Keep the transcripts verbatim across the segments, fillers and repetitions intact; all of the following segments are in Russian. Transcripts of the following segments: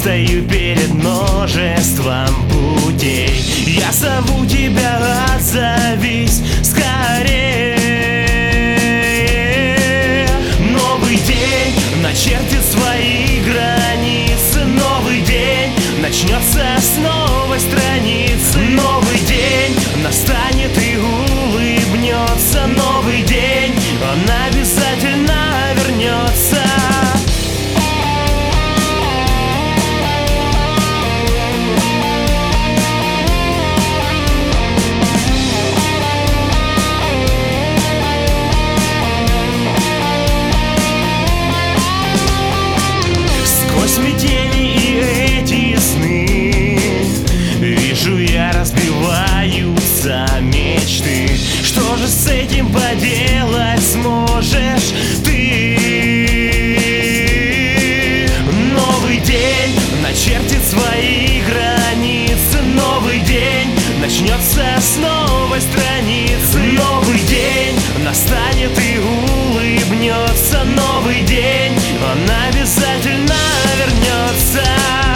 стою перед множеством путей. Я зову тебя, отзовись скорее. Новый день начертит свои границы. Новый день начнется с новой страницы. Новый день настанет и улыбнется. Новый день, он обязательно вернется. Сквозь метели и эти сны вижу я, разбиваются мечты. Что же с этим поделать сможешь ты? Новый день начертит свои границы. Новый день начнется с новой страницы. Новый день настанет и улыбнется. Новый день, он обязательно вернется.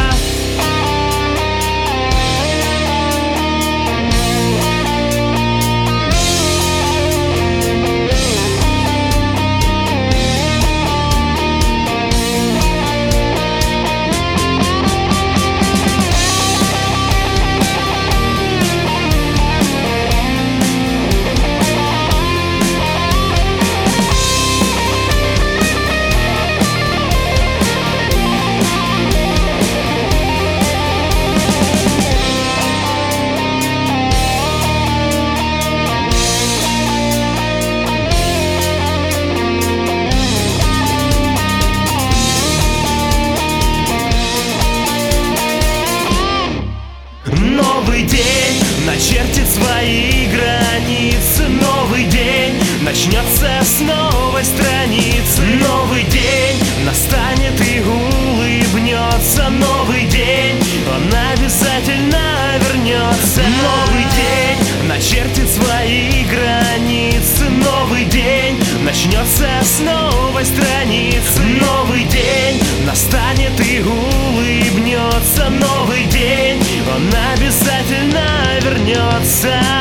Новый день начертит свои границы. Новый день начнется с новой страницы. Новый день настанет и улыбнется. Новый день, он обязательно вернется. Новый день начертит свои границы. Новый день начнется с новой страницы. Новый день настанет и улыбнется. Новый день, он обязательно вернется.